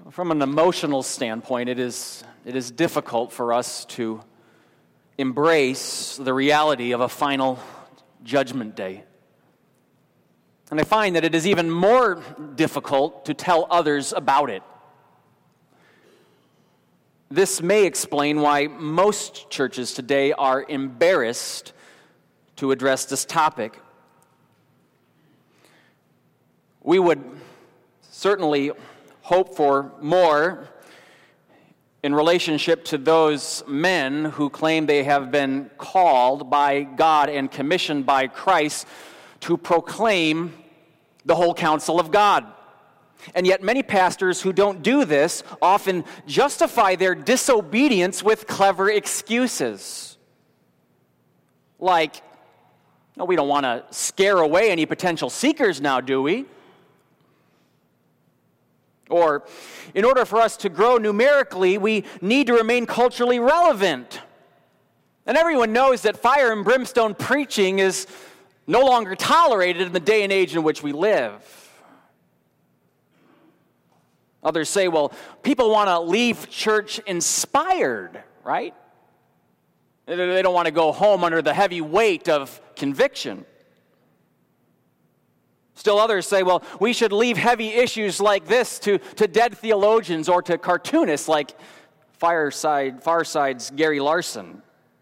From an emotional standpoint, it is difficult for us to embrace the reality of a final judgment day. And I find that it is even more difficult to tell others about it. This may explain why most churches today are embarrassed to address this topic. We would certainly hope for more in relationship to those men who claim they have been called by God and commissioned by Christ to proclaim the whole counsel of God. And yet many pastors who don't do this often justify their disobedience with clever excuses. Like, no, we don't want to scare away any potential seekers now, do we? Or, in order for us to grow numerically, we need to remain culturally relevant. And everyone knows that fire and brimstone preaching is no longer tolerated in the day and age in which we live. Others say, well, people want to leave church inspired, right? They don't want to go home under the heavy weight of conviction. Still others say, well, we should leave heavy issues like this to dead theologians or to cartoonists like Farside's Gary Larson.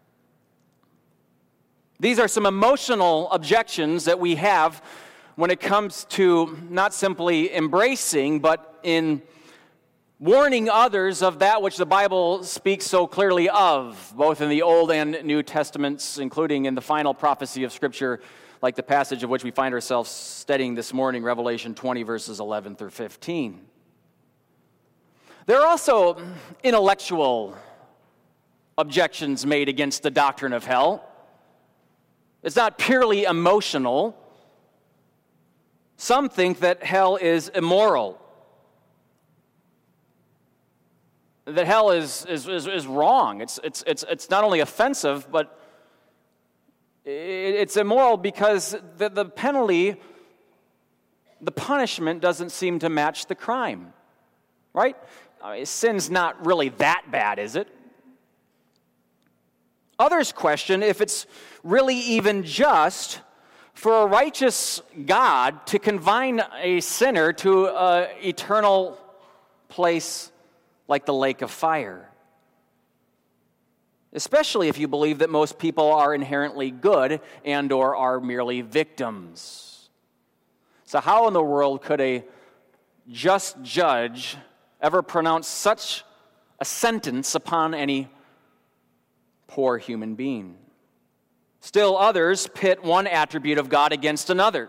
These are some emotional objections that we have when it comes to not simply embracing, but in warning others of that which the Bible speaks so clearly of, both in the Old and New Testaments, including in the final prophecy of Scripture, like the passage of which we find ourselves studying this morning, Revelation 20, verses 11 through 15. There are also intellectual objections made against the doctrine of hell. It's not purely emotional. Some think that hell is immoral. That hell is wrong. It's not only offensive, but it's immoral because the penalty, the punishment doesn't seem to match the crime, right? Sin's not really that bad, is it? Others question if it's really even just for a righteous God to confine a sinner to an eternal place like the lake of fire. Especially if you believe that most people are inherently good and or are merely victims. So how in the world could a just judge ever pronounce such a sentence upon any poor human being? Still others pit one attribute of God against another.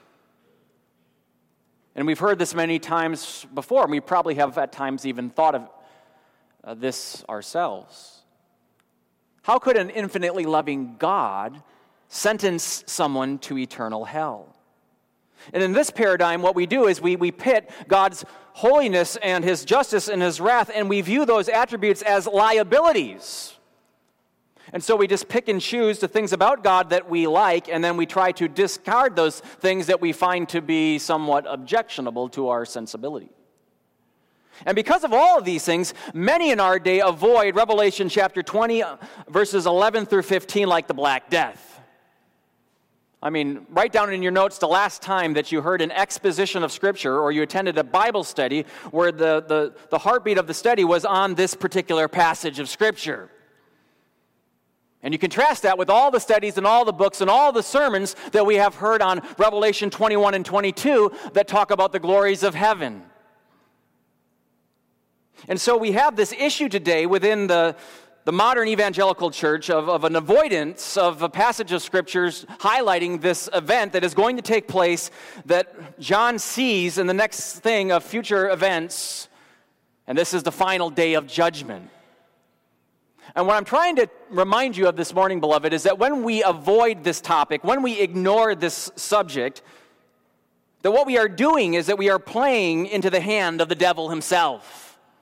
And we've heard this many times before, and we probably have at times even thought of this ourselves. How could an infinitely loving God sentence someone to eternal hell? And in this paradigm, what we do is we pit God's holiness and His justice and His wrath, and we view those attributes as liabilities. And so we just pick and choose the things about God that we like, and then we try to discard those things that we find to be somewhat objectionable to our sensibility. And because of all of these things, many in our day avoid Revelation chapter 20, verses 11 through 15 like the Black Death. I mean, write down in your notes the last time that you heard an exposition of Scripture or you attended a Bible study where the heartbeat of the study was on this particular passage of Scripture. And you contrast that with all the studies and all the books and all the sermons that we have heard on Revelation 21 and 22 that talk about the glories of heaven. And so we have this issue today within the modern evangelical church of an avoidance of a passage of Scriptures highlighting this event that is going to take place that John sees in the next thing of future events, and this is the final day of judgment. And what I'm trying to remind you of this morning, beloved, is that when we avoid this topic, when we ignore this subject, that what we are doing is that we are playing into the hand of the devil himself.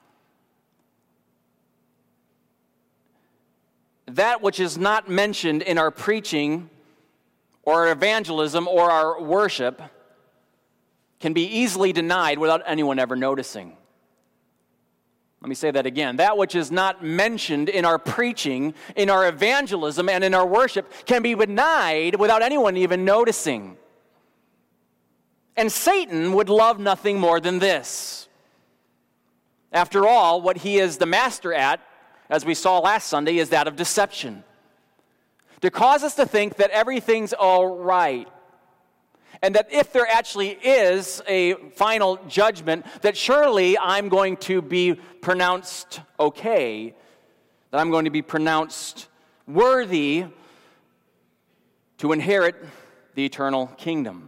That which is not mentioned in our preaching or our evangelism or our worship can be easily denied without anyone ever noticing. Let me say that again. That which is not mentioned in our preaching, in our evangelism, and in our worship can be denied without anyone even noticing. And Satan would love nothing more than this. After all, what he is the master at, as we saw last Sunday, is that of deception. To cause us to think that everything's all right. And that if there actually is a final judgment, that surely I'm going to be pronounced okay, that I'm going to be pronounced worthy to inherit the eternal kingdom.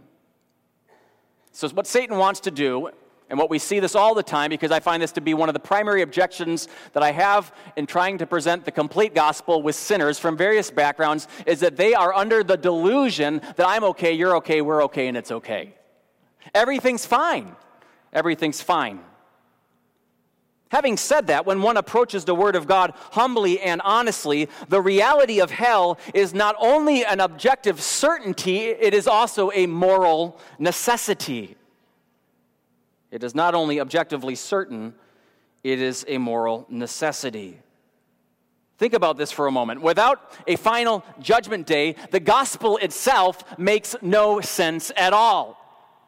So what Satan wants to do, and what we see this all the time, because I find this to be one of the primary objections that I have in trying to present the complete gospel with sinners from various backgrounds, is that they are under the delusion that I'm okay, you're okay, we're okay, and it's okay. Everything's fine. Everything's fine. Having said that, when one approaches the Word of God humbly and honestly, the reality of hell is not only an objective certainty, it is also a moral necessity. It is not only objectively certain, it is a moral necessity. Think about this for a moment. Without a final judgment day, the gospel itself makes no sense at all.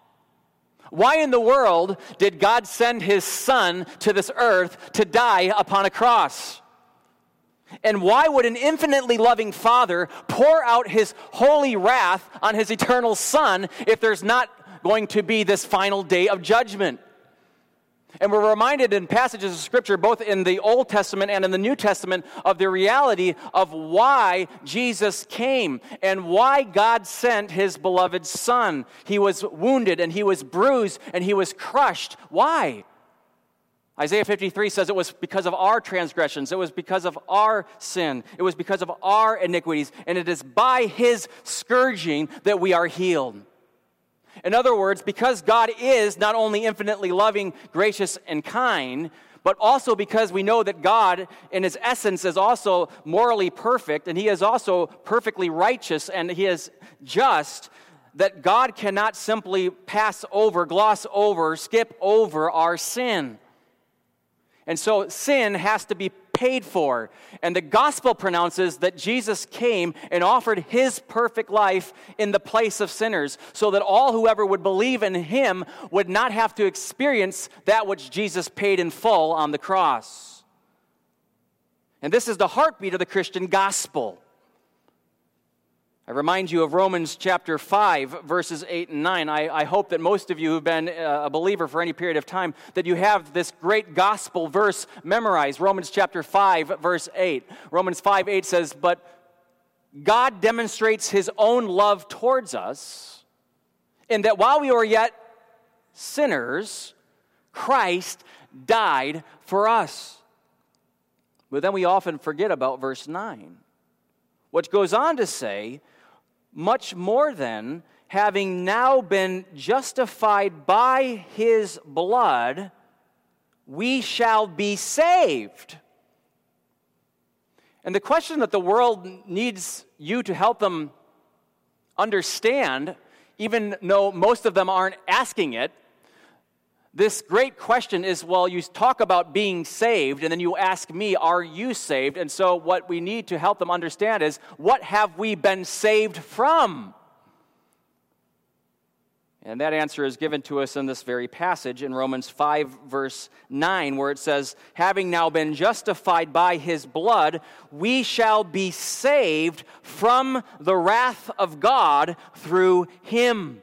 Why in the world did God send his Son to this earth to die upon a cross? And why would an infinitely loving Father pour out his holy wrath on his eternal Son if there's not going to be this final day of judgment? And we're reminded in passages of Scripture, both in the Old Testament and in the New Testament, of the reality of why Jesus came and why God sent his beloved Son. He was wounded and he was bruised and he was crushed. Why? Isaiah 53 says it was because of our transgressions. It was because of our sin. It was because of our iniquities. And it is by his scourging that we are healed. In other words, because God is not only infinitely loving, gracious, and kind, but also because we know that God, in his essence, is also morally perfect, and he is also perfectly righteous, and he is just, that God cannot simply pass over, gloss over, skip over our sin. And so sin has to be paid for. And the gospel pronounces that Jesus came and offered his perfect life in the place of sinners, so that all whoever would believe in him would not have to experience that which Jesus paid in full on the cross. And this is the heartbeat of the Christian gospel. I remind you of Romans chapter 5, verses 8 and 9. I hope that most of you who've been a believer for any period of time, that you have this great gospel verse memorized. Romans chapter 5, verse 8. Romans 5:8 says, "But God demonstrates his own love towards us, in that while we were yet sinners, Christ died for us." But then we often forget about verse 9, which goes on to say, "Much more than, having now been justified by his blood, we shall be saved." And the question that the world needs you to help them understand, even though most of them aren't asking it, this great question is, well, you talk about being saved, and then you ask me, are you saved? And so what we need to help them understand is, what have we been saved from? And that answer is given to us in this very passage in Romans 5, verse 9, where it says, "Having now been justified by his blood, we shall be saved from the wrath of God through him."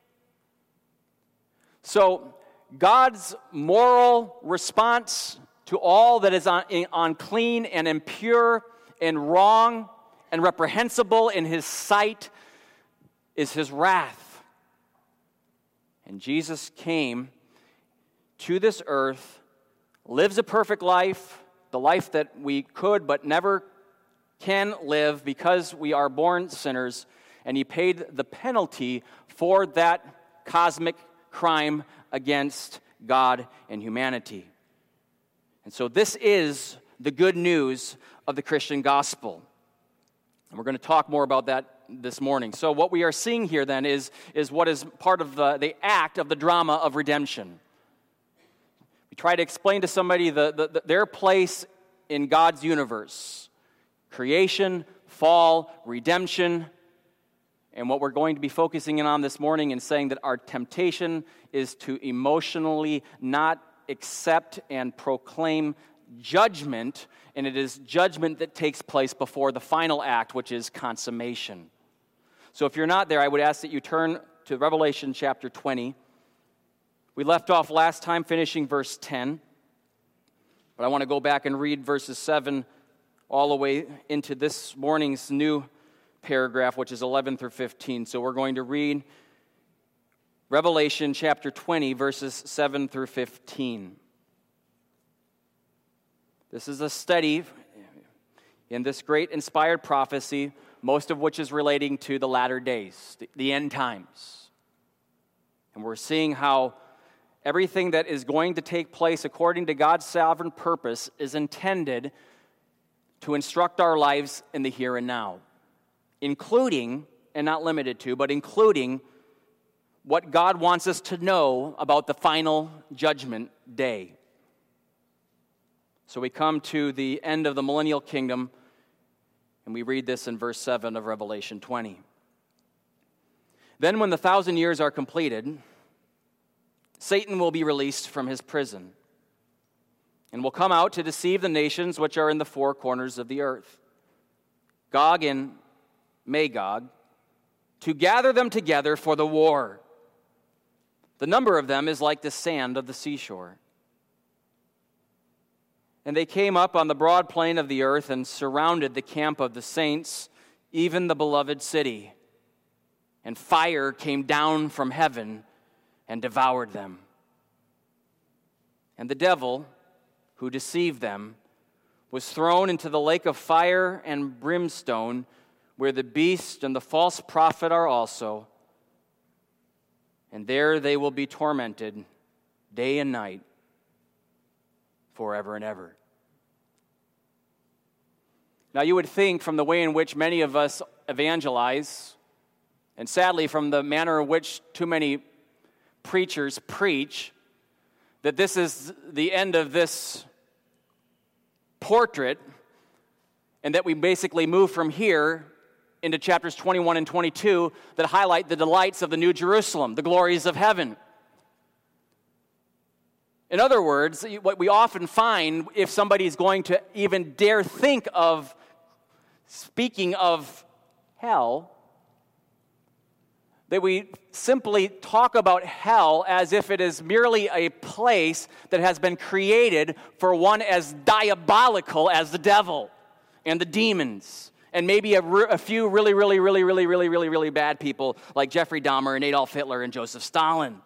So, God's moral response to all that is unclean and impure and wrong and reprehensible in his sight is his wrath. And Jesus came to this earth, lives a perfect life, the life that we could but never can live because we are born sinners, and he paid the penalty for that cosmic crime against God and humanity. And so this is the good news of the Christian gospel. And we're going to talk more about that this morning. So what we are seeing here then is what is part of the act of the drama of redemption. We try to explain to somebody their place in God's universe. Creation, fall, redemption. And what we're going to be focusing in on this morning and saying that our temptation is to emotionally not accept and proclaim judgment, and it is judgment that takes place before the final act, which is consummation. So if you're not there, I would ask that you turn to Revelation chapter 20. We left off last time finishing verse 10, but I want to go back and read verses 7 all the way into this morning's new paragraph, which is 11 through 15. So we're going to read Revelation chapter 20, verses 7 through 15. This is a study in this great inspired prophecy, most of which is relating to the latter days, the end times. And we're seeing how everything that is going to take place according to God's sovereign purpose is intended to instruct our lives in the here and now, including, and not limited to, but including what God wants us to know about the final judgment day. So we come to the end of the millennial kingdom, and we read this in verse 7 of Revelation 20. Then when the 1,000 years are completed, Satan will be released from his prison and will come out to deceive the nations which are in the four corners of the earth, Gog and Magog, to gather them together for the war. The number of them is like the sand of the seashore. And they came up on the broad plain of the earth and surrounded the camp of the saints, even the beloved city. And fire came down from heaven and devoured them. And the devil, who deceived them, was thrown into the lake of fire and brimstone, where the beast and the false prophet are also. And there they will be tormented day and night forever and ever. Now you would think from the way in which many of us evangelize, and sadly from the manner in which too many preachers preach, that this is the end of this portrait, and that we basically move from here into chapters 21 and 22 that highlight the delights of the New Jerusalem, the glories of heaven. In other words, what we often find if somebody is going to even dare think of speaking of hell, that we simply talk about hell as if it is merely a place that has been created for one as diabolical as the devil and the demons, and maybe a few really bad people like Jeffrey Dahmer and Adolf Hitler and Joseph Stalin.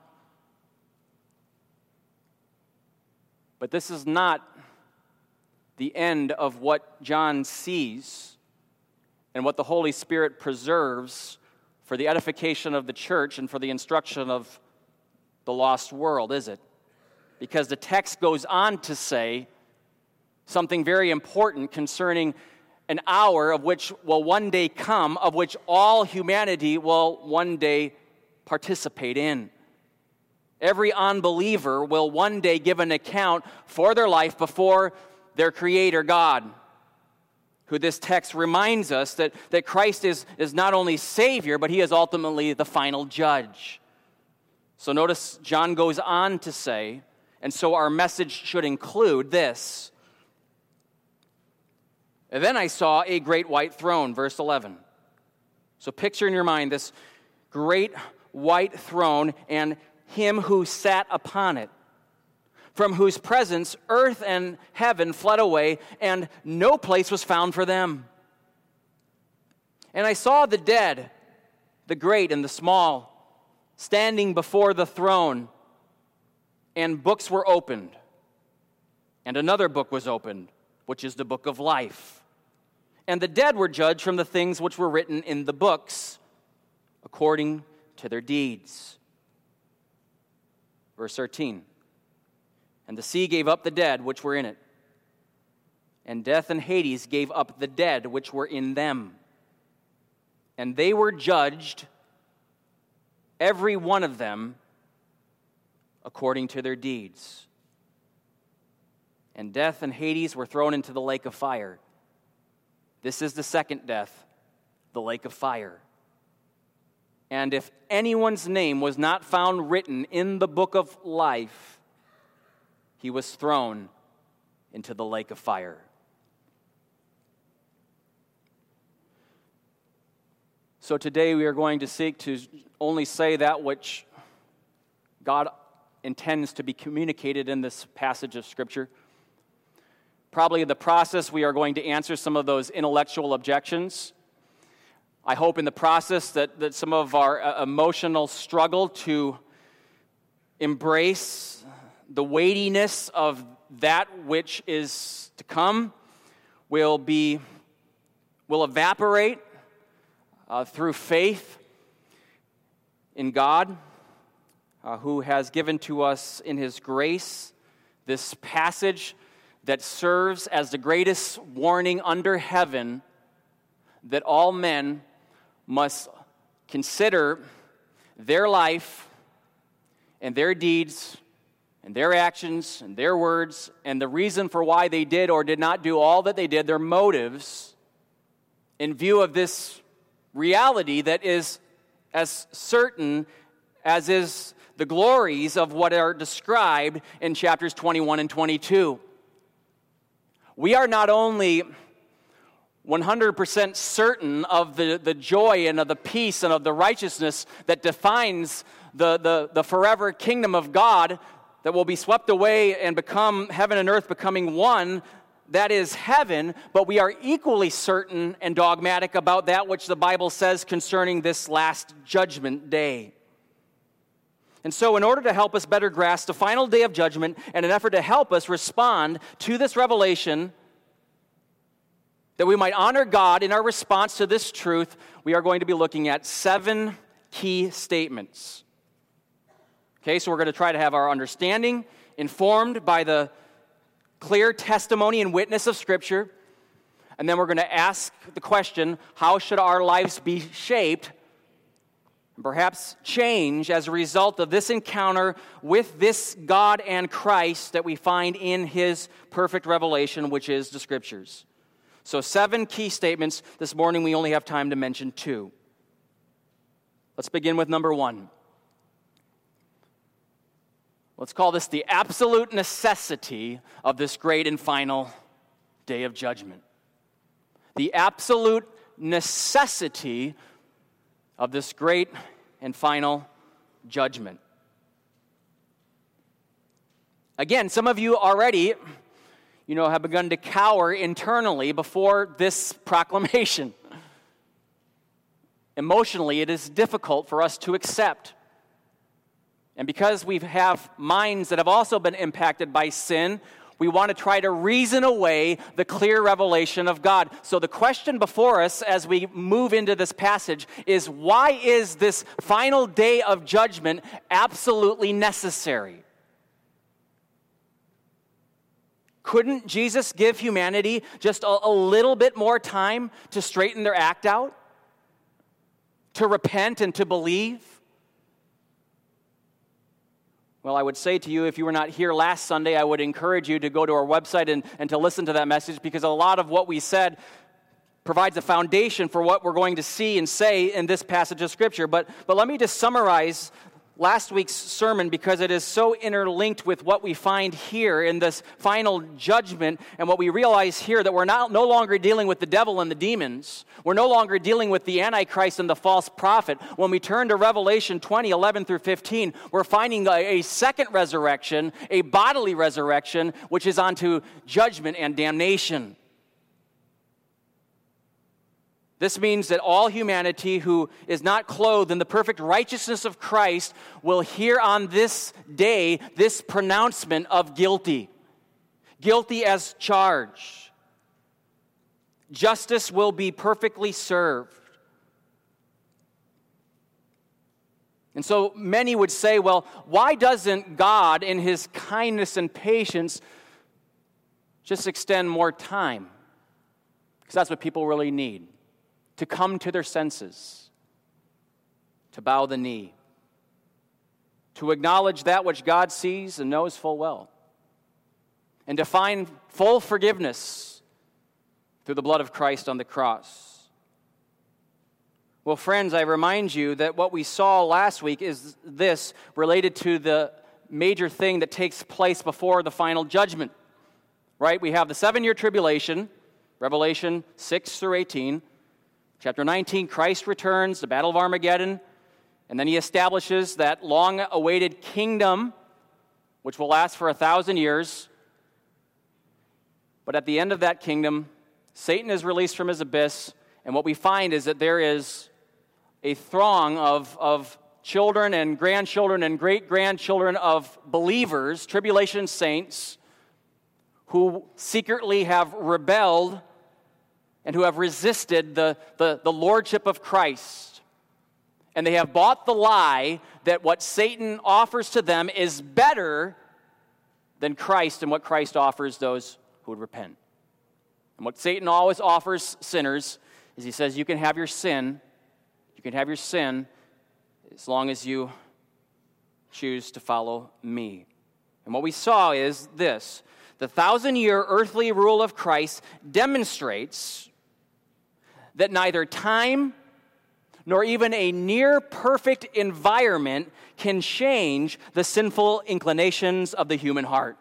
But this is not the end of what John sees and what the Holy Spirit preserves for the edification of the church and for the instruction of the lost world, is it? Because the text goes on to say something very important concerning an hour of which will one day come, of which all humanity will one day participate in. Every unbeliever will one day give an account for their life before their Creator God, who this text reminds us that Christ is not only Savior, but He is ultimately the final judge. So notice John goes on to say, and so our message should include this. And then I saw a great white throne, verse 11. So picture in your mind this great white throne and Him who sat upon it, from whose presence earth and heaven fled away, and no place was found for them. And I saw the dead, the great and the small, standing before the throne, and books were opened. And another book was opened, which is the book of life. And the dead were judged from the things which were written in the books, according to their deeds. Verse 13. And the sea gave up the dead which were in it, and death and Hades gave up the dead which were in them. And they were judged, every one of them, according to their deeds. and death and Hades were thrown into the lake of fire. This is the second death, the lake of fire. And if anyone's name was not found written in the book of life, he was thrown into the lake of fire. So today we are going to seek to only say that which God intends to be communicated in this passage of Scripture. Probably in the process we are going to answer some of those intellectual objections. I hope in the process that some of our emotional struggle to embrace the weightiness of that which is to come will evaporate through faith in God, who has given to us in His grace this passage that serves as the greatest warning under heaven that all men must consider their life and their deeds and their actions and their words and the reason for why they did or did not do all that they did, their motives, in view of this reality that is as certain as is the glories of what are described in chapters 21 and 22. We are not only 100% certain of the joy and of the peace and of the righteousness that defines the forever kingdom of God that will be swept away and become heaven and earth becoming one, that is heaven, but we are equally certain and dogmatic about that which the Bible says concerning this last judgment day. And so in order to help us better grasp the final day of judgment and an effort to help us respond to this revelation, that we might honor God in our response to this truth, we are going to be looking at 7 key statements. Okay, so we're going to try to have our understanding informed by the clear testimony and witness of Scripture. And then we're going to ask the question, how should our lives be shaped and perhaps change as a result of this encounter with this God and Christ that we find in His perfect revelation, which is the Scriptures. So 7 key statements. This morning we only have time to mention 2. Let's begin with number 1. Let's call this the absolute necessity of this great and final day of judgment. The absolute necessity of this great and final judgment. Again, some of you already, have begun to cower internally before this proclamation. Emotionally, it is difficult for us to accept. And because we have minds that have also been impacted by sin, we want to try to reason away the clear revelation of God. So the question before us as we move into this passage is, why is this final day of judgment absolutely necessary? Couldn't Jesus give humanity just a little bit more time to straighten their act out? To repent and to believe? Well, I would say to you, if you were not here last Sunday, I would encourage you to go to our website and to listen to that message, because a lot of what we said provides a foundation for what we're going to see and say in this passage of Scripture. But let me just summarize last week's sermon, because it is so interlinked with what we find here in this final judgment, and what we realize here, that we're no longer dealing with the devil and the demons. We're no longer dealing with the Antichrist and the false prophet. When we turn to Revelation 20:11 through 15, we're finding a second resurrection, a bodily resurrection, which is unto judgment and damnation. This means that all humanity who is not clothed in the perfect righteousness of Christ will hear on this day this pronouncement of guilty. Guilty as charged. Justice will be perfectly served. And so many would say, well, why doesn't God, in His kindness and patience, just extend more time? Because that's what people really need. To come to their senses, to bow the knee, to acknowledge that which God sees and knows full well. and to find full forgiveness through the blood of Christ on the cross. Well, friends, I remind you that what we saw last week is this, related to the major thing that takes place before the final judgment. Right? We have the 7-year tribulation, Revelation 6 through 18. Chapter 19, Christ returns, the Battle of Armageddon, and then he establishes that long-awaited kingdom, which will last for 1,000 years. But at the end of that kingdom, Satan is released from his abyss, and what we find is that there is a throng of children and grandchildren and great-grandchildren of believers, tribulation saints, who secretly have rebelled and who have resisted the lordship of Christ. And they have bought the lie that what Satan offers to them is better than Christ and what Christ offers those who would repent. And what Satan always offers sinners is he says, you can have your sin as long as you choose to follow me. And what we saw is this: the 1,000-year earthly rule of Christ demonstrates that neither time nor even a near-perfect environment can change the sinful inclinations of the human heart.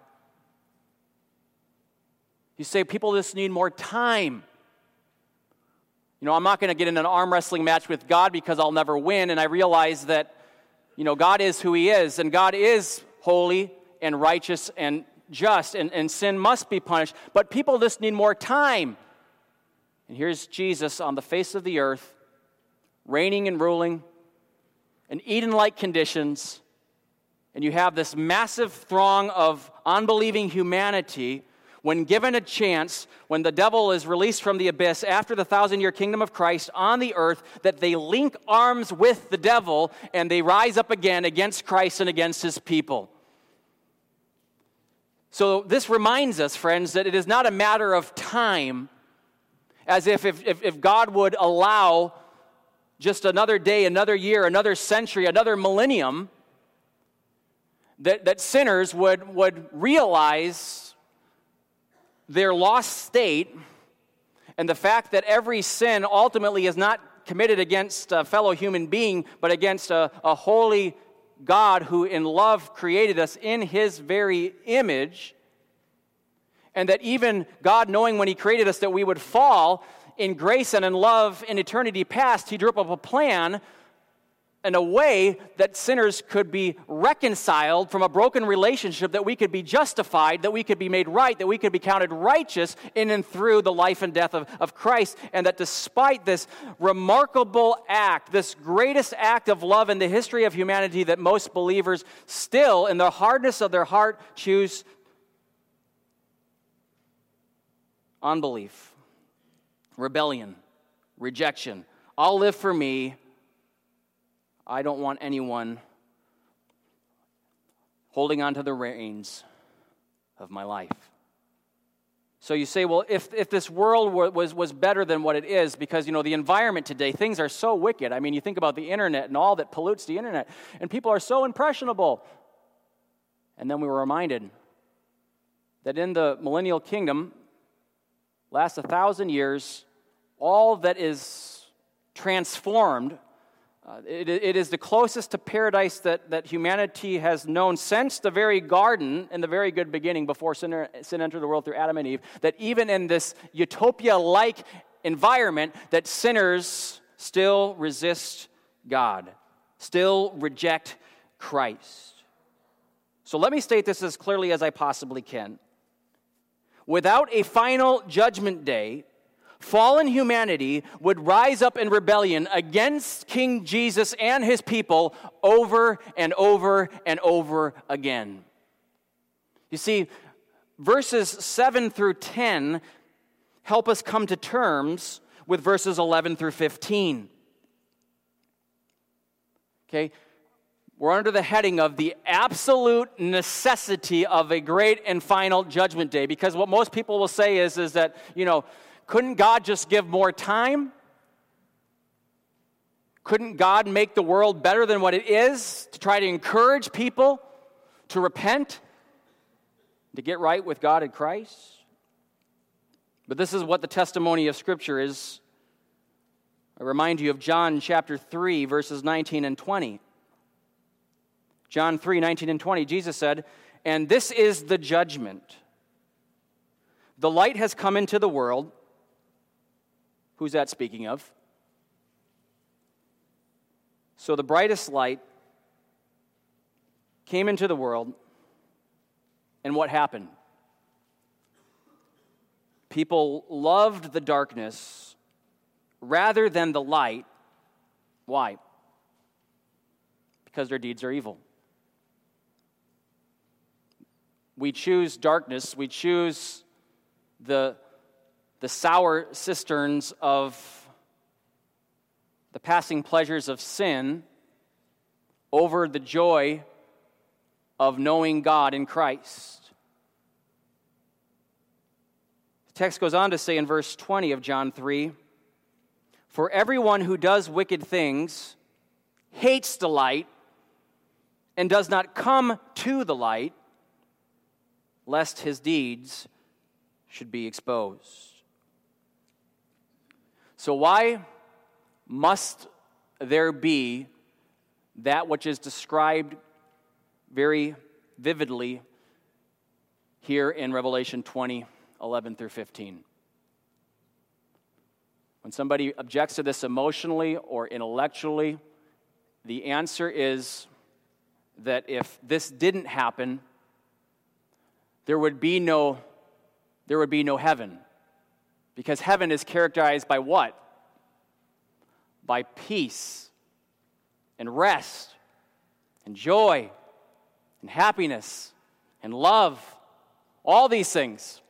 You say, people just need more time. I'm not going to get in an arm wrestling match with God because I'll never win, and I realize that, God is who he is, and God is holy and righteous and just, and sin must be punished, but people just need more time. And here's Jesus on the face of the earth, reigning and ruling in Eden-like conditions, and you have this massive throng of unbelieving humanity. When given a chance, when the devil is released from the abyss after the 1,000-year kingdom of Christ on the earth, that they link arms with the devil and they rise up again against Christ and against his people. So this reminds us, friends, that it is not a matter of time, as if God would allow just another day, another year, another century, another millennium, that sinners would realize their lost state and the fact that every sin ultimately is not committed against a fellow human being, but against a holy God who in love created us in his very image, and that even God, knowing when he created us that we would fall, in grace and in love in eternity past, he drew up a plan and a way that sinners could be reconciled from a broken relationship, that we could be justified, that we could be made right, that we could be counted righteous in and through the life and death of Christ, and that despite this remarkable act, this greatest act of love in the history of humanity, that most believers still, in the hardness of their heart, choose unbelief, rebellion, rejection. I'll live for me. I don't want anyone holding on to the reins of my life. So you say, well, if this world was better than what it is, because, the environment today, things are so wicked. I mean, you think about the internet and all that pollutes the internet, and people are so impressionable. And then we were reminded that in the millennial kingdom, lasts 1,000 years, all that is transformed. It is the closest to paradise that humanity has known since the very garden in the very good beginning, before sin entered the world through Adam and Eve, that even in this utopia-like environment, that sinners still resist God, still reject Christ. So let me state this as clearly as I possibly can. Without a final judgment day, fallen humanity would rise up in rebellion against King Jesus and his people over and over and over again. You see, verses 7 through 10 help us come to terms with verses 11 through 15. Okay? We're under the heading of the absolute necessity of a great and final judgment day, because what most people will say is that, couldn't God just give more time? Couldn't God make the world better than what it is, to try to encourage people to repent, to get right with God in Christ. But this is what the testimony of Scripture is. I remind you of John chapter 3, verses 19 and 20. John 3, 19 and 20, Jesus said, "And this is the judgment. The light has come into the world." Who's that speaking of? So the brightest light came into the world, and what happened? People loved the darkness rather than the light. Why? Because their deeds are evil. We choose darkness. We choose the sour cisterns of the passing pleasures of sin over the joy of knowing God in Christ. The text goes on to say in verse 20 of John 3, "For everyone who does wicked things hates the light and does not come to the light, lest his deeds should be exposed." So why must there be that which is described very vividly here in Revelation 20, 11 through 15? When somebody objects to this emotionally or intellectually, the answer is that if this didn't happen, there would be no heaven. Because heaven is characterized by what? By peace and rest and joy and happiness and love. All these things.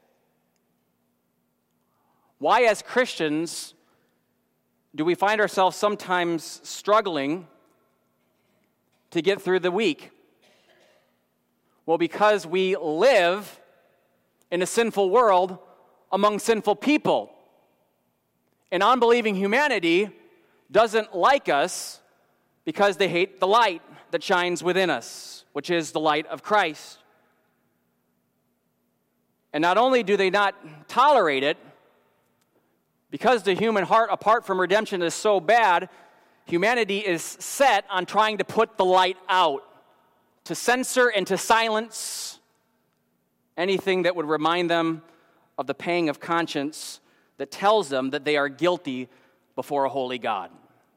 Why, as Christians, do we find ourselves sometimes struggling to get through the week? Well, because we live in a sinful world among sinful people. And unbelieving humanity doesn't like us because they hate the light that shines within us, which is the light of Christ. And not only do they not tolerate it, because the human heart apart from redemption is so bad, humanity is set on trying to put the light out, to censor and to silence anything that would remind them of the pang of conscience that tells them that they are guilty before a holy God.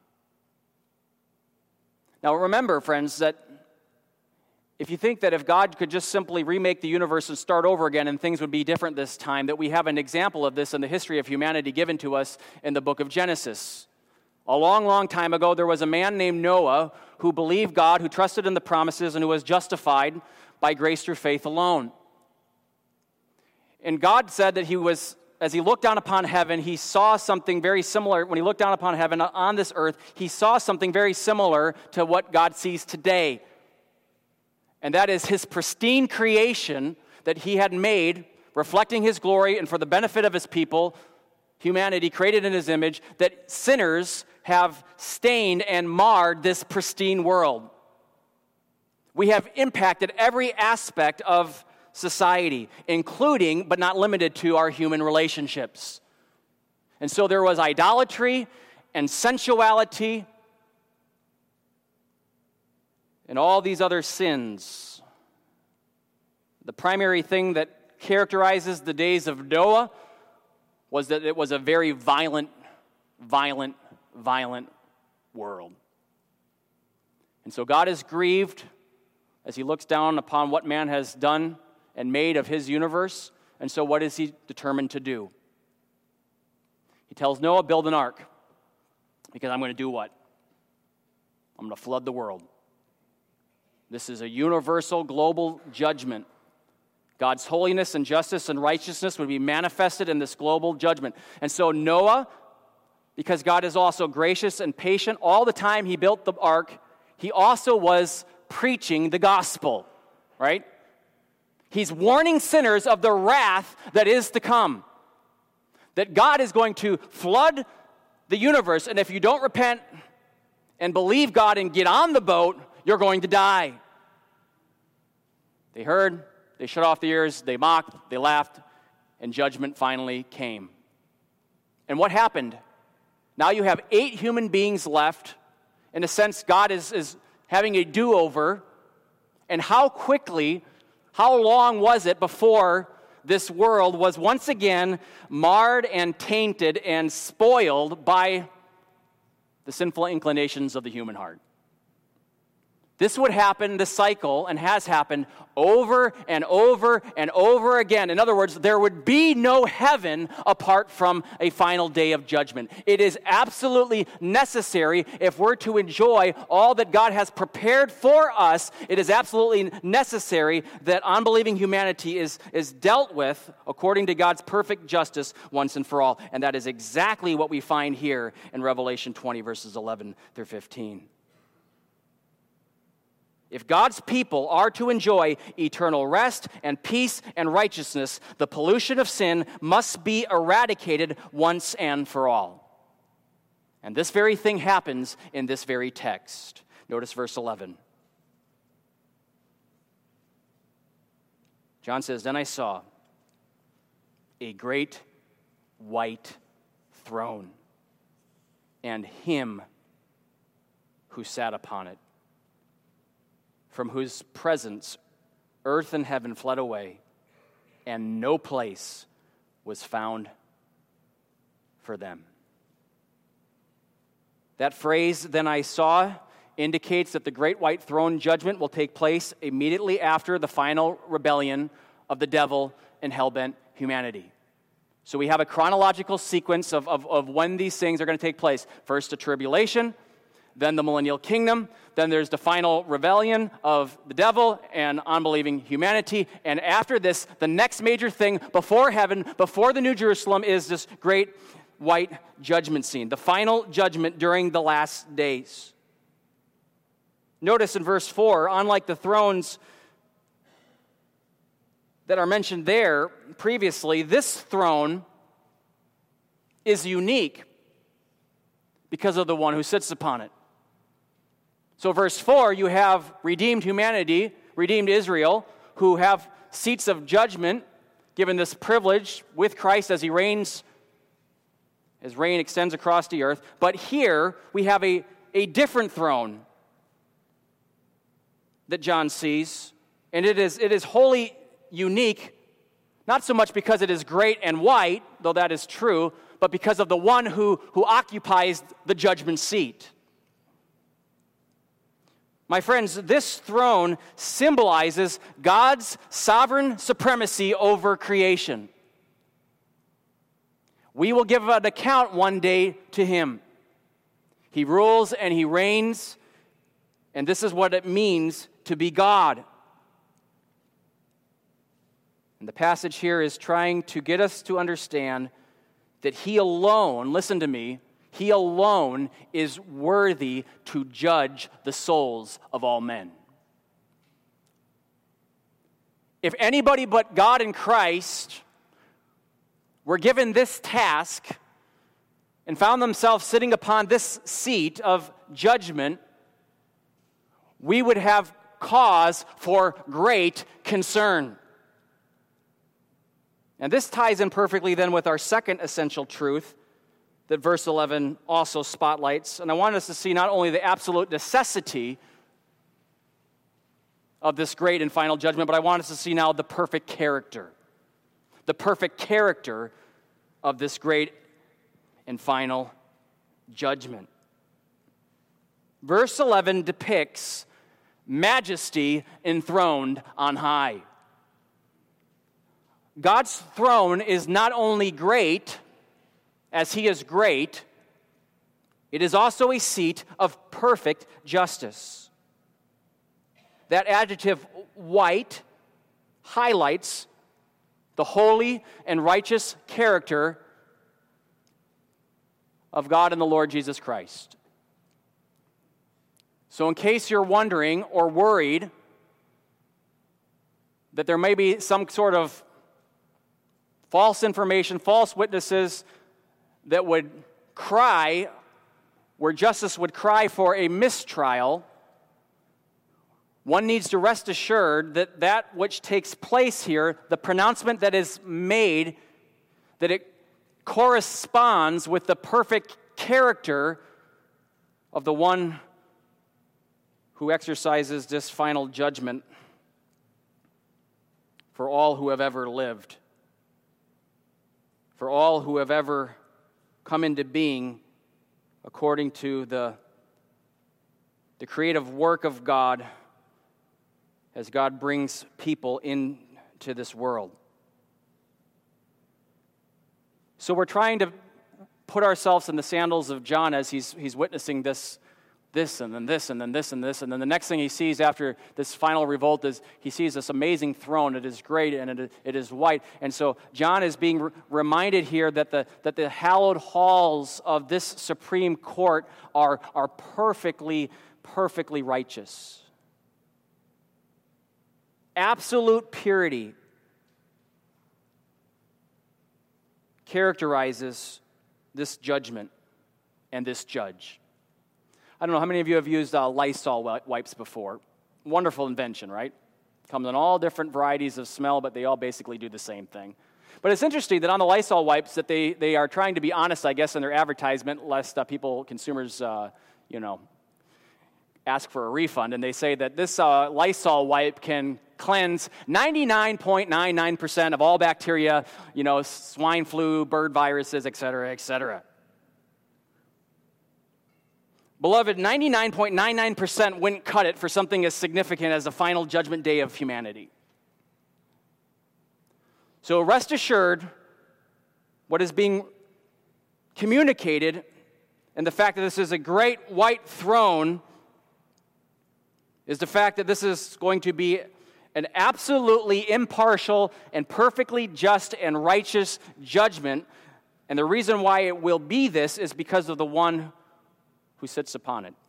Now remember, friends, that if you think that if God could just simply remake the universe and start over again and things would be different this time, that we have an example of this in the history of humanity given to us in the book of Genesis. A long, long time ago, there was a man named Noah who believed God, who trusted in the promises, and who was justified by grace through faith alone. And God said that as he looked down upon heaven, he saw something very similar. When he looked down upon heaven on this earth, he saw something very similar to what God sees today. And that is his pristine creation that he had made, reflecting his glory and for the benefit of his people, humanity created in his image, that sinners have stained and marred this pristine world. We have impacted every aspect of society, including, but not limited to, our human relationships. And so there was idolatry and sensuality and all these other sins. The primary thing that characterizes the days of Noah was that it was a very violent world. And so God is grieved as he looks down upon what man has done and made of his universe. And so what is he determined to do? He tells Noah, build an ark, because I'm going to do what? I'm going to flood the world. This is a universal, global judgment. God's holiness and justice and righteousness would be manifested in this global judgment. And so Noah, because God is also gracious and patient, all the time he built the ark, he also was preaching the gospel, right? He's warning sinners of the wrath that is to come. That God is going to flood the universe, and if you don't repent and believe God and get on the boat, you're going to die. They heard, they shut off the ears, they mocked, they laughed, and judgment finally came. And what happened? Now you have 8 human beings left. In a sense, God is having a do-over. And how quickly, how long was it before this world was once again marred and tainted and spoiled by the sinful inclinations of the human heart? This would happen, this cycle, and has happened over and over and over again. In other words, there would be no heaven apart from a final day of judgment. It is absolutely necessary if we're to enjoy all that God has prepared for us. It is absolutely necessary that unbelieving humanity is dealt with according to God's perfect justice once and for all. And that is exactly what we find here in Revelation 20, verses 11 through 15. If God's people are to enjoy eternal rest and peace and righteousness, the pollution of sin must be eradicated once and for all. And this very thing happens in this very text. Notice verse 11. John says, "Then I saw a great white throne, and him who sat upon it, from whose presence earth and heaven fled away, and no place was found for them." That phrase, "then I saw," indicates that the great white throne judgment will take place immediately after the final rebellion of the devil and hell-bent humanity. So we have a chronological sequence of when these things are going to take place. First, the tribulation, then the millennial kingdom, then there's the final rebellion of the devil and unbelieving humanity, and after this, the next major thing before heaven, before the New Jerusalem, is this great white judgment scene, the final judgment during the last days. Notice in verse 4, unlike the thrones that are mentioned there previously, this throne is unique because of the one who sits upon it. So verse 4, you have redeemed humanity, redeemed Israel, who have seats of judgment, given this privilege with Christ as he reigns, his reign extends across the earth. But here we have a different throne that John sees, and it is wholly unique, not so much because it is great and white, though that is true, but because of the one who occupies the judgment seat. My friends, this throne symbolizes God's sovereign supremacy over creation. We will give an account one day to him. He rules and he reigns, and this is what it means to be God. And the passage here is trying to get us to understand that he alone, listen to me, he alone is worthy to judge the souls of all men. If anybody but God and Christ were given this task and found themselves sitting upon this seat of judgment, we would have cause for great concern. And this ties in perfectly then with our second essential truth that verse 11 also spotlights. And I want us to see not only the absolute necessity of this great and final judgment, but I want us to see now the perfect character. The perfect character of this great and final judgment. Verse 11 depicts majesty enthroned on high. God's throne is not only great, as he is great, it is also a seat of perfect justice. That adjective, white, highlights the holy and righteous character of God and the Lord Jesus Christ. So in case you're wondering or worried that there may be some sort of false information, false witnesses that would cry, where justice would cry for a mistrial, one needs to rest assured that that which takes place here, the pronouncement that is made, that it corresponds with the perfect character of the one who exercises this final judgment for all who have ever lived, for all who have ever come into being according to the creative work of God as God brings people into this world. So we're trying to put ourselves in the sandals of John as he's witnessing this and then this and then this and this, and then the next thing he sees after this final revolt is he sees this amazing throne. It is great and it is white. And so John is being reminded here that the hallowed halls of this supreme court are perfectly righteous. Absolute purity characterizes this judgment and this judge. I don't know how many of you have used Lysol wipes before. Wonderful invention, right? Comes in all different varieties of smell, but they all basically do the same thing. But it's interesting that on the Lysol wipes that they are trying to be honest, I guess, in their advertisement, lest consumers, ask for a refund, and they say that this Lysol wipe can cleanse 99.99% of all bacteria, swine flu, bird viruses, etc., etc. Beloved, 99.99% wouldn't cut it for something as significant as the final judgment day of humanity. So rest assured, what is being communicated and the fact that this is a great white throne is the fact that this is going to be an absolutely impartial and perfectly just and righteous judgment. And the reason why it will be this is because of the one who sits upon it.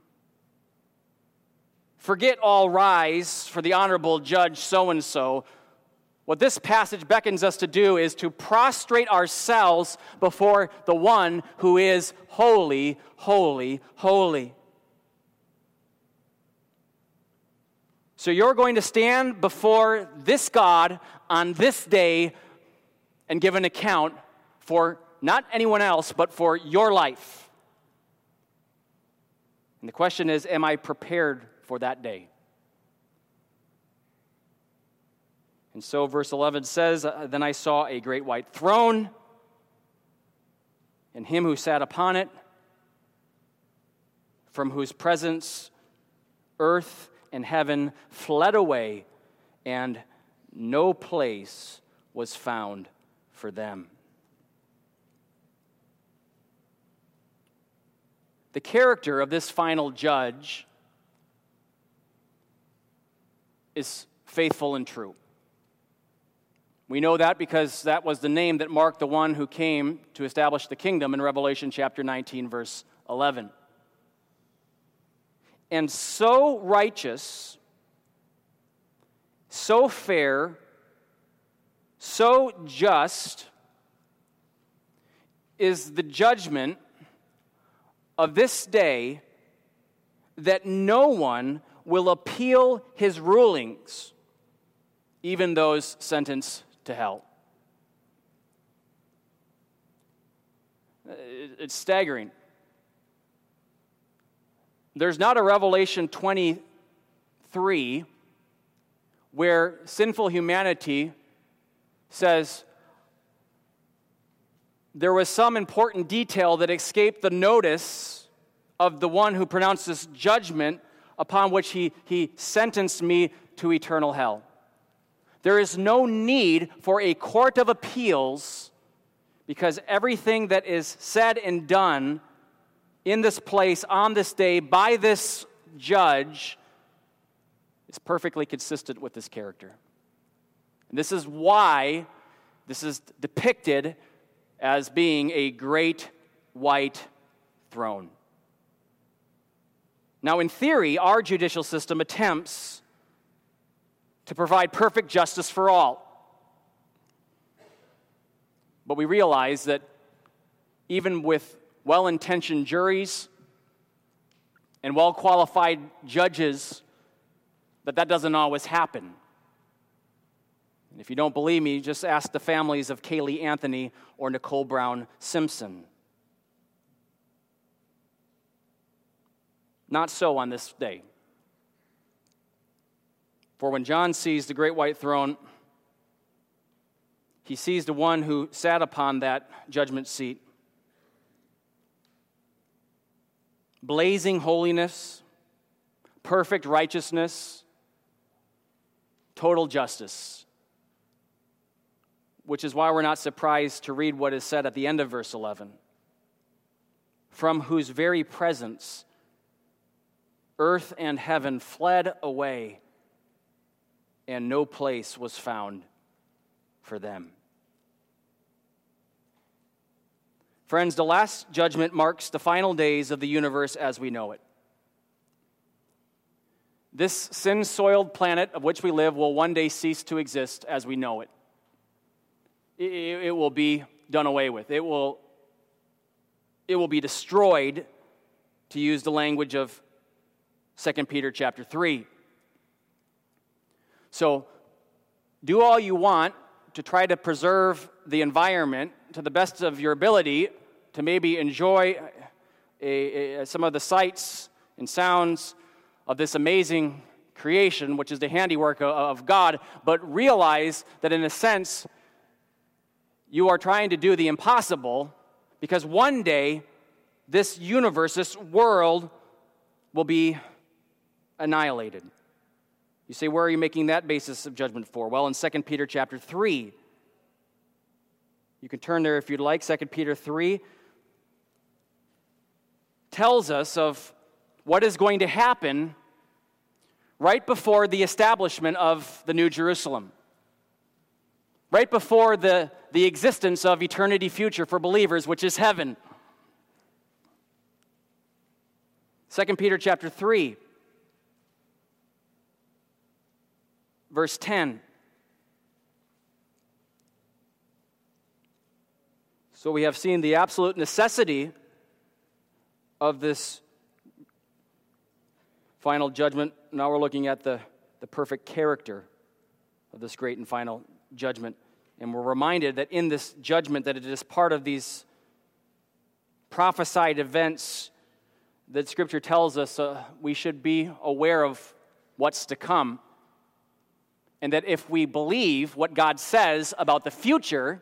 Forget all rise for the honorable judge so-and-so. What this passage beckons us to do is to prostrate ourselves before the one who is holy, holy, holy. So you're going to stand before this God on this day and give an account for not anyone else, but for your life. And the question is, am I prepared for that day? And so verse 11 says, Then I saw a great white throne, and him who sat upon it, from whose presence earth and heaven fled away, and no place was found for them. The character of this final judge is faithful and true. We know that because that was the name that marked the one who came to establish the kingdom in Revelation chapter 19, verse 11. And so righteous, so fair, so just is the judgment of this day that no one will appeal his rulings, even those sentenced to hell. It's staggering. There's not a Revelation 23 where sinful humanity says there was some important detail that escaped the notice of the one who pronounced this judgment upon which he sentenced me to eternal hell. There is no need for a court of appeals because everything that is said and done in this place on this day by this judge is perfectly consistent with this character. And this is why this is depicted as being a great white throne. Now, in theory, our judicial system attempts to provide perfect justice for all. But we realize that even with well-intentioned juries and well-qualified judges, But that doesn't always happen. And if you don't believe me, just ask the families of Kaylee Anthony or Nicole Brown Simpson. Not so on this day. For when John sees the great white throne, he sees the one who sat upon that judgment seat. Blazing holiness, perfect righteousness, total justice. Which is why we're not surprised to read what is said at the end of verse 11. From whose very presence earth and heaven fled away, and no place was found for them. Friends, the last judgment marks the final days of the universe as we know it. This sin-soiled planet of which we live will one day cease to exist as we know it. It will be done away with. It will be destroyed, to use the language of 2 Peter chapter 3. So, do all you want to try to preserve the environment to the best of your ability, to maybe enjoy some of the sights and sounds of this amazing creation, which is the handiwork of God, but realize that in a sense, you are trying to do the impossible, because one day, this universe, this world, will be annihilated. You say, where are you making that basis of judgment for? Well, in 2 Peter chapter 3. You can turn there if you'd like. 2 Peter 3 tells us of what is going to happen right before the establishment of the New Jerusalem. Right before the existence of eternity future for believers, which is heaven. 2 Peter chapter 3. Verse 10. So we have seen the absolute necessity of this final judgment. Now we're looking at the perfect character of this great and final judgment. And we're reminded that in this judgment, that it is part of these prophesied events that Scripture tells us we should be aware of what's to come. And that if we believe what God says about the future,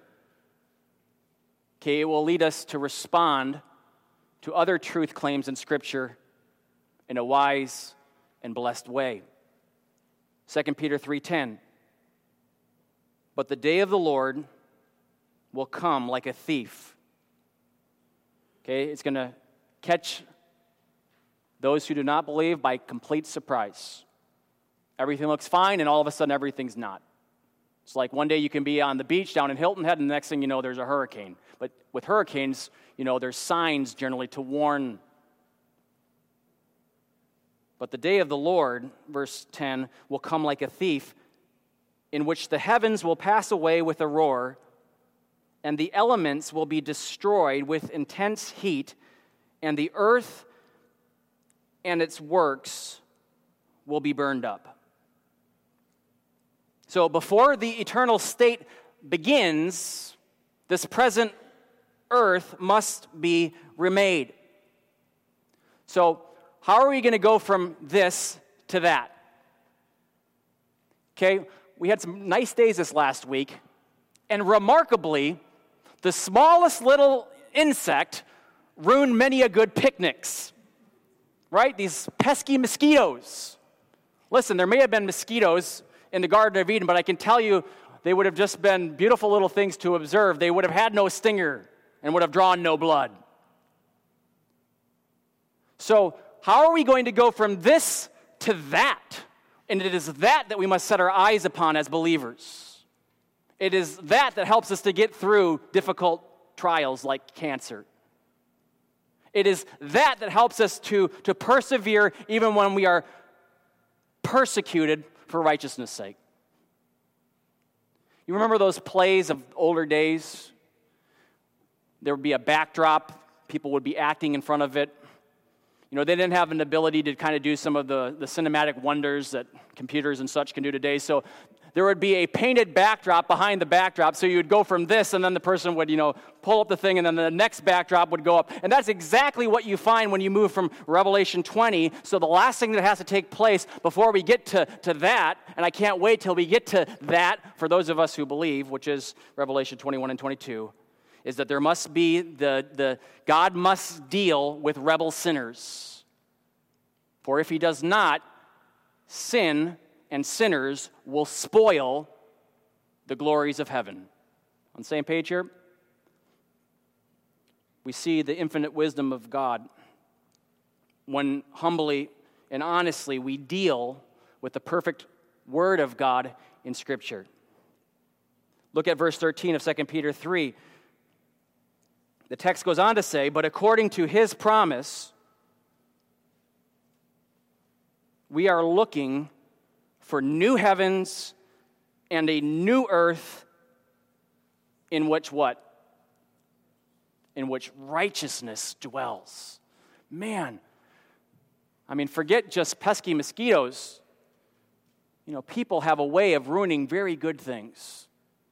it will lead us to respond to other truth claims in Scripture in a wise and blessed way. 2 Peter 3:10. But the day of the Lord will come like a thief. It's going to catch those who do not believe by complete surprise. Everything looks fine, and all of a sudden everything's not. It's like one day you can be on the beach down in Hilton Head, and the next thing you know, there's a hurricane. But with hurricanes, there's signs generally to warn. But the day of the Lord, verse 10, will come like a thief, in which the heavens will pass away with a roar, and the elements will be destroyed with intense heat, and the earth and its works will be burned up. So before the eternal state begins, this present earth must be remade. So how are we going to go from this to that? We had some nice days this last week, and remarkably, the smallest little insect ruined many a good picnics. Right? These pesky mosquitoes. Listen, there may have been mosquitoes in the Garden of Eden, but I can tell you they would have just been beautiful little things to observe. They would have had no stinger and would have drawn no blood. So, how are we going to go from this to that? And it is that we must set our eyes upon as believers. It is that helps us to get through difficult trials like cancer. It is that helps us to persevere even when we are persecuted for righteousness' sake. You remember those plays of older days? There would be a backdrop. People would be acting in front of it. They didn't have an ability to kind of do some of the cinematic wonders that computers and such can do today. So there would be a painted backdrop behind the backdrop. So you would go from this, and then the person would, pull up the thing, and then the next backdrop would go up. And that's exactly what you find when you move from Revelation 20. So the last thing that has to take place before we get to that, and I can't wait till we get to that, for those of us who believe, which is Revelation 21 and 22, is that there must be God must deal with rebel sinners. For if he does not, sin and sinners will spoil the glories of heaven. On the same page here? We see the infinite wisdom of God when humbly and honestly we deal with the perfect word of God in Scripture. Look at verse 13 of 2 Peter 3. The text goes on to say, "But according to his promise, we are looking for new heavens and a new earth in which what? In which righteousness dwells." Man, forget just pesky mosquitoes. People have a way of ruining very good things.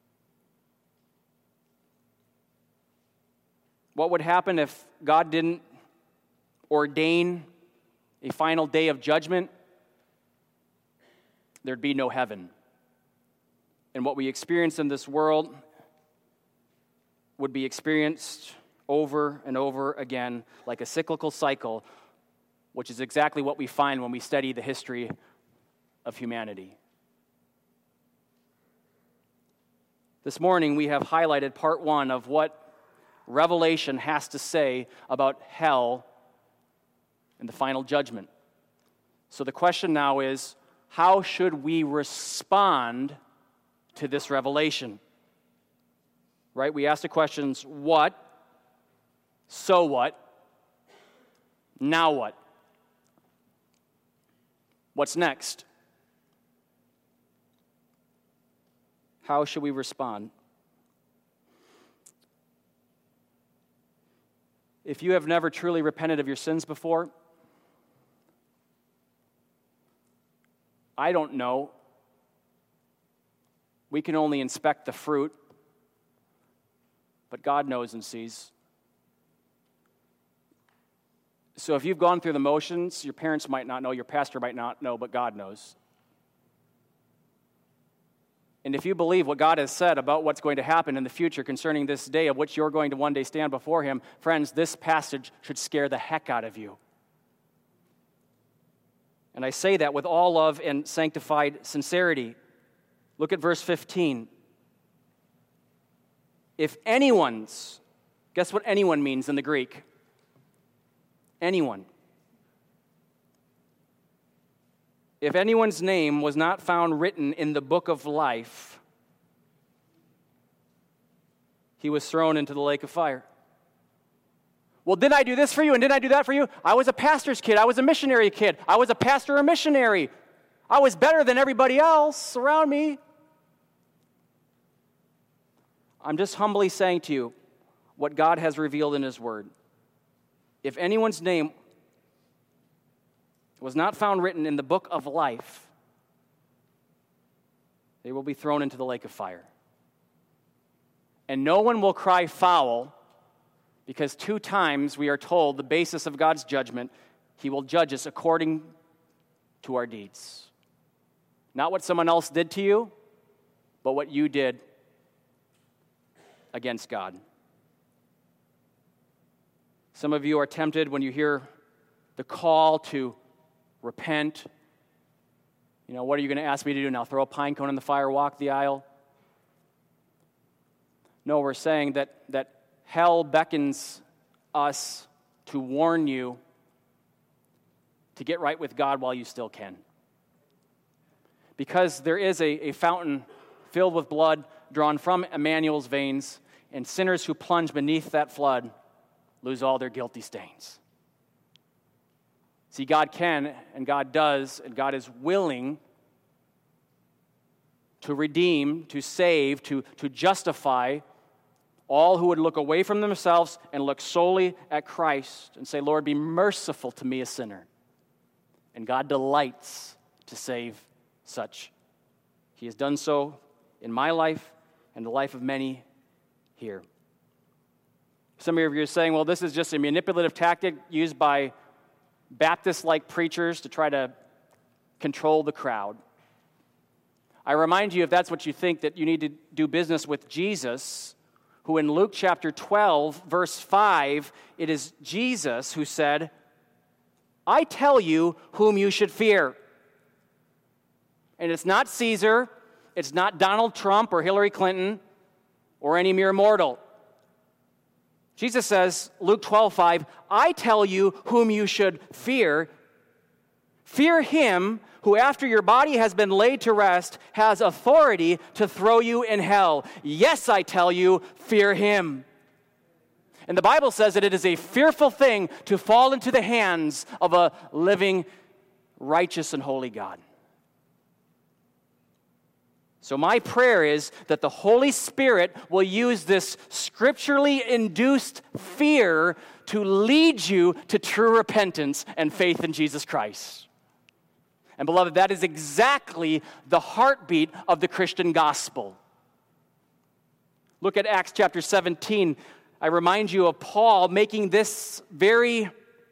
What would happen if God didn't ordain a final day of judgment? There'd be no heaven. And what we experience in this world would be experienced over and over again like a cyclical cycle, which is exactly what we find when we study the history of humanity. This morning we have highlighted part 1 of what Revelation has to say about hell and the final judgment. So the question now is, how should we respond to this revelation? Right? We ask the questions, what? So what? Now what? What's next? How should we respond? If you have never truly repented of your sins before, I don't know. We can only inspect the fruit, but God knows and sees. So if you've gone through the motions, your parents might not know, your pastor might not know, but God knows. And if you believe what God has said about what's going to happen in the future concerning this day of which you're going to one day stand before him, friends, this passage should scare the heck out of you. And I say that with all love and sanctified sincerity. Look at verse 15. If anyone's, guess what anyone means in the Greek? Anyone. If anyone's name was not found written in the book of life, he was thrown into the lake of fire. Well, didn't I do this for you and didn't I do that for you? I was a pastor's kid. I was a missionary kid. I was a pastor or missionary. I was better than everybody else around me. I'm just humbly saying to you what God has revealed in his word. If anyone's name was not found written in the book of life, they will be thrown into the lake of fire. And no one will cry foul, because 2 times we are told the basis of God's judgment, he will judge us according to our deeds. Not what someone else did to you, but what you did against God. Some of you are tempted when you hear the call to repent. What are you going to ask me to do now? Throw a pine cone in the fire, walk the aisle? No, we're saying that hell beckons us to warn you to get right with God while you still can. Because there is a fountain filled with blood drawn from Emmanuel's veins, and sinners who plunge beneath that flood lose all their guilty stains. See, God can, and God does, and God is willing to redeem, to save, to justify All who would look away from themselves and look solely at Christ and say, Lord, be merciful to me, a sinner. And God delights to save such. He has done so in my life and the life of many here. Some of you are saying, well, this is just a manipulative tactic used by Baptist-like preachers to try to control the crowd. I remind you, if that's what you think, that you need to do business with Jesus, who in Luke chapter 12, verse 5, it is Jesus who said, I tell you whom you should fear. And it's not Caesar, it's not Donald Trump or Hillary Clinton or any mere mortal. Jesus says, Luke 12:5, I tell you whom you should fear. Fear him who after your body has been laid to rest has authority to throw you in hell. Yes, I tell you, fear him. And the Bible says that it is a fearful thing to fall into the hands of a living, righteous, and holy God. So my prayer is that the Holy Spirit will use this scripturally induced fear to lead you to true repentance and faith in Jesus Christ. And beloved, that is exactly the heartbeat of the Christian gospel. Look at Acts chapter 17. I remind you of Paul making this is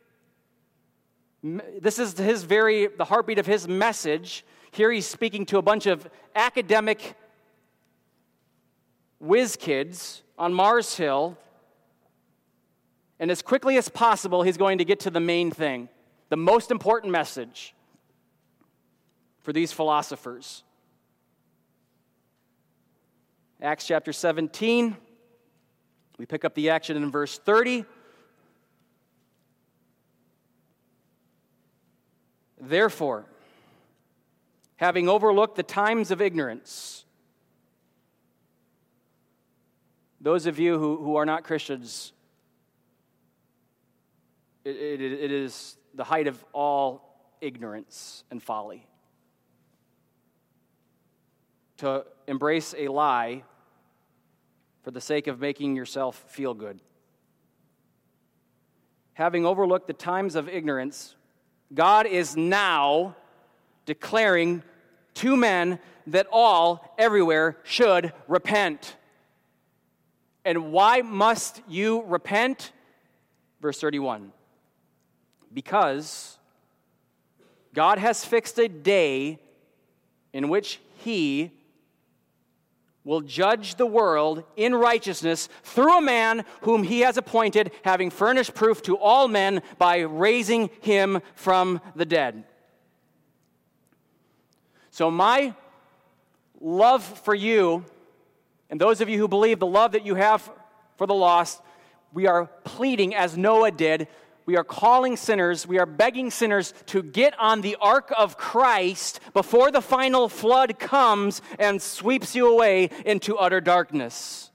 the heartbeat of his message. Here he's speaking to a bunch of academic whiz kids on Mars Hill. And as quickly as possible, he's going to get to the main thing, the most important message for these philosophers. Acts chapter 17, we pick up the action in verse 30. Therefore, having overlooked the times of ignorance, those of you who are not Christians, it is the height of all ignorance and folly to embrace a lie for the sake of making yourself feel good. Having overlooked the times of ignorance, God is now declaring to men that all, everywhere, should repent. And why must you repent? Verse 31. Because God has fixed a day in which He will judge the world in righteousness through a man whom He has appointed, having furnished proof to all men by raising Him from the dead. So my love for you, and those of you who believe the love that you have for the lost, we are pleading as Noah did. We are calling sinners, we are begging sinners to get on the ark of Christ before the final flood comes and sweeps you away into utter darkness.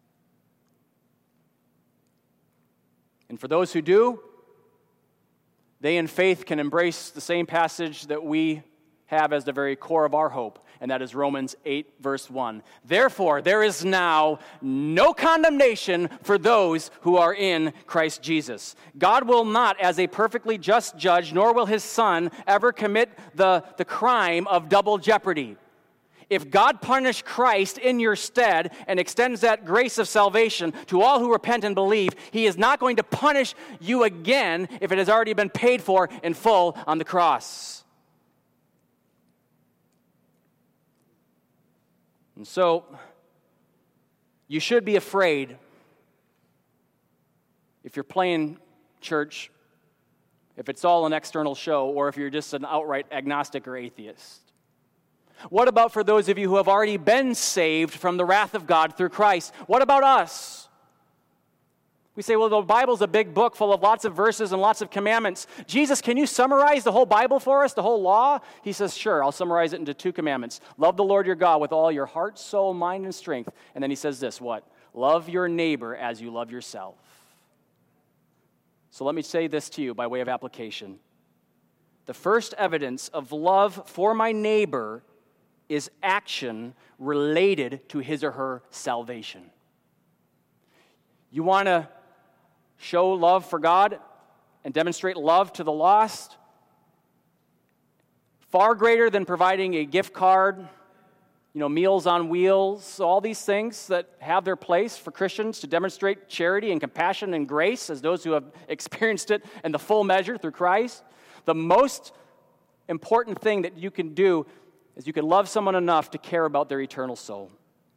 And for those who do, they in faith can embrace the same passage that we have as the very core of our hope, and that is Romans 8, verse 1. Therefore, there is now no condemnation for those who are in Christ Jesus. God will not, as a perfectly just judge, nor will His Son ever commit the crime of double jeopardy. If God punished Christ in your stead and extends that grace of salvation to all who repent and believe, He is not going to punish you again if it has already been paid for in full on the cross. And so, you should be afraid if you're playing church, if it's all an external show, or if you're just an outright agnostic or atheist. What about for those of you who have already been saved from the wrath of God through Christ? What about us? We say, well, the Bible's a big book full of lots of verses and lots of commandments. Jesus, can you summarize the whole Bible for us, the whole law? He says, sure, I'll summarize it into 2 commandments. Love the Lord your God with all your heart, soul, mind, and strength. And then he says this, what? Love your neighbor as you love yourself. So let me say this to you by way of application. The first evidence of love for my neighbor is action related to his or her salvation. You want to show love for God and demonstrate love to the lost? Far greater than providing a gift card, Meals on Wheels, all these things that have their place for Christians to demonstrate charity and compassion and grace as those who have experienced it in the full measure through Christ. The most important thing that you can do is you can love someone enough to care about their eternal soul.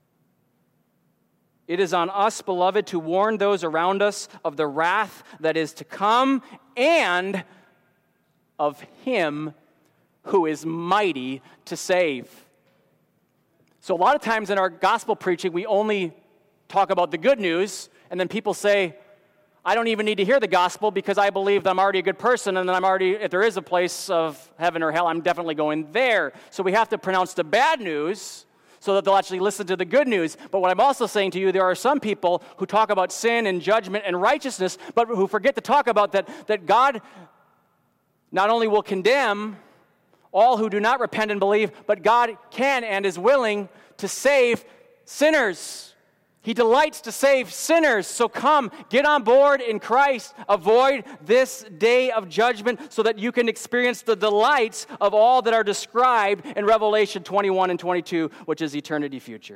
It is on us, beloved, to warn those around us of the wrath that is to come and of Him who is mighty to save. So a lot of times in our gospel preaching, we only talk about the good news, and then people say, I don't even need to hear the gospel because I believe that I'm already a good person, and then if there is a place of heaven or hell, I'm definitely going there. So we have to pronounce the bad news so that they'll actually listen to the good news. But what I'm also saying to you, there are some people who talk about sin and judgment and righteousness, but who forget to talk about that God not only will condemn all who do not repent and believe, but God can and is willing to save sinners. He delights to save sinners. So come, get on board in Christ. Avoid this day of judgment so that you can experience the delights of all that are described in Revelation 21 and 22, which is eternity future.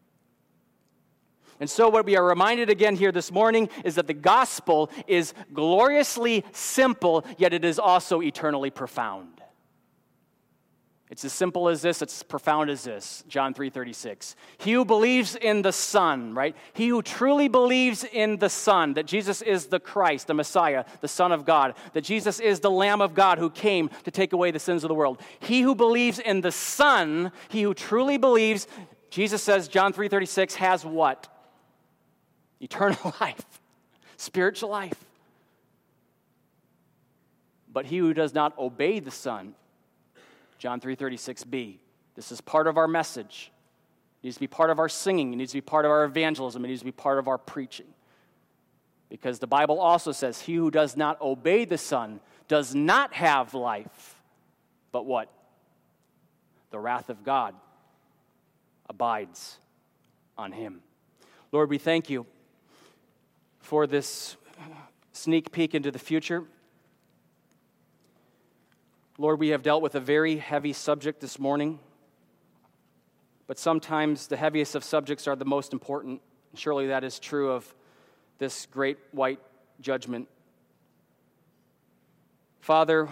And so what we are reminded again here this morning is that the gospel is gloriously simple, yet it is also eternally profound. It's as simple as this, it's as profound as this, John 3:36. He who believes in the Son, right? He who truly believes in the Son, that Jesus is the Christ, the Messiah, the Son of God, that Jesus is the Lamb of God who came to take away the sins of the world. He who believes in the Son, he who truly believes, Jesus says, John 3:36, has what? Eternal life, spiritual life. But he who does not obey the Son, John 3:36b. This is part of our message. It needs to be part of our singing. It needs to be part of our evangelism. It needs to be part of our preaching. Because the Bible also says, he who does not obey the Son does not have life. But what? The wrath of God abides on him. Lord, we thank you for this sneak peek into the future. Lord, we have dealt with a very heavy subject this morning, but sometimes the heaviest of subjects are the most important. Surely that is true of this great white judgment. Father,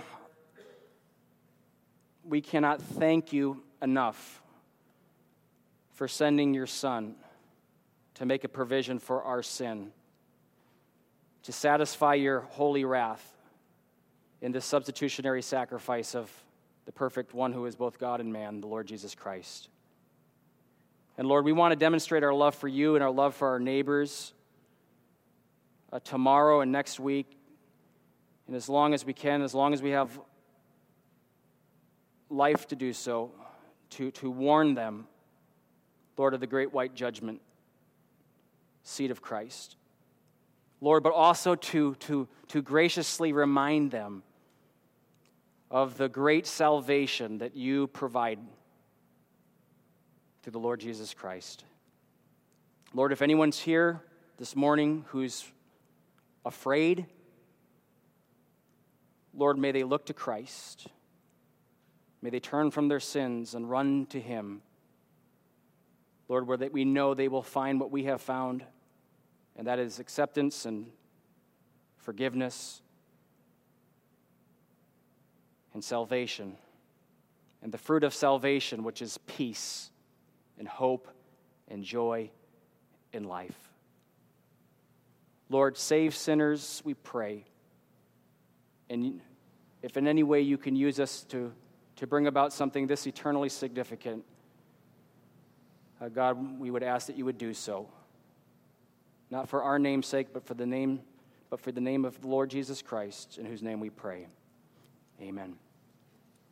we cannot thank you enough for sending your Son to make a provision for our sin, to satisfy your holy wrath in this substitutionary sacrifice of the perfect one who is both God and man, the Lord Jesus Christ. And Lord, we want to demonstrate our love for you and our love for our neighbors tomorrow and next week, and as long as we can, as long as we have life to do so, to warn them, Lord, of the great white judgment seat of Christ. Lord, but also to graciously remind them of the great salvation that you provide through the Lord Jesus Christ. Lord, if anyone's here this morning who's afraid, Lord, may they look to Christ. May they turn from their sins and run to him. Lord, where we know they will find what we have found, and that is acceptance and forgiveness and salvation, and the fruit of salvation, which is peace and hope and joy in life. Lord, save sinners, we pray. And if in any way you can use us to bring about something this eternally significant, God, we would ask that you would do so. Not for our name's sake, but for the name of the Lord Jesus Christ, in whose name we pray. Amen.